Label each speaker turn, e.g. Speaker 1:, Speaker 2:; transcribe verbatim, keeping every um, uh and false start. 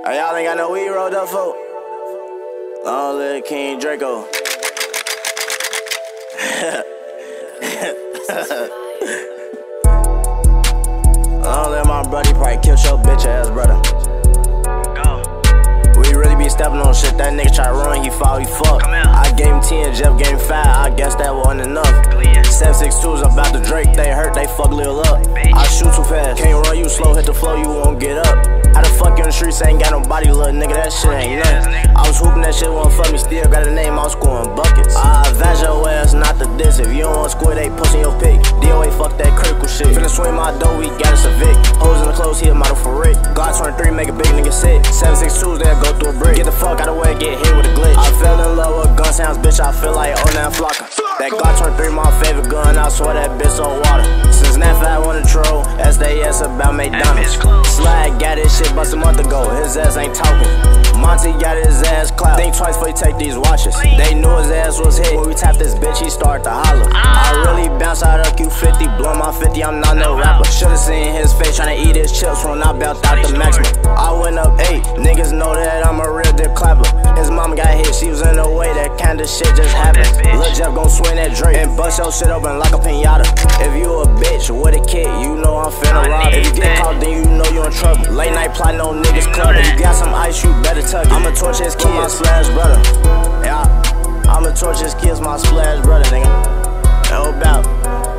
Speaker 1: Hey, y'all ain't got no weed rolled up, folk. Long live King Draco. Long live my brother, he probably killed your bitch ass brother. We really be stepping on shit, that nigga try to run, he fall, he fuck. I gave him ten, Jeff gave him five, I guess that wasn't enough. seven six twos about to Drake, they hurt, they fuck Lil up. I shoot too fast, can't run you slow, hit the flow, you won't get up. How the fuck you in the streets, ain't got no body, little nigga, that shit ain't nothing. I was hooping that shit, won't fuck me, still got a name, I was scoring buckets. I advise your ass not to diss, if you don't want to score, they pushing your pick. D O A fuck that critical shit, finna swing my dough, we got us a Vic. Hoes in the clothes, he a model for Rick. God twenty-three, make a big nigga sick. seven six twos, they'll go through a brick. Get the fuck out of the way, get hit with a glitch. I fell in love with gun sounds, bitch, I feel like oh nine Flocka. That God twenty-three, my favorite gun, I swear that bitch so water. Since Nat five on the troll, S D S about McDonald's. Slide got his shit bust a month ago, his ass ain't talking. Monty got his ass clapped, think twice before he take these watches. They knew his ass was hit, when we tapped this bitch, he started to holler. I really bounce out of Q fifty, blow my fifty, I'm not no rapper. Should've seen his face tryna eat his chips when I belt out the maximum. I went up eight, niggas know that I'm a real dip clapper. His mama got hit, she was in the way, that kinda shit just happened. Lil' Jeff gon' swing that Drake and bust your shit open like a pinata. If you a bitch with a kid, you know I'm finna rob. If you get caught, then you know you in trouble. Late night plot, no niggas club. If you got some ice, you better tuck it. I'ma torch his kids, my splash brother. Yeah, I'ma torch his kids, my splash brother, nigga. No doubt.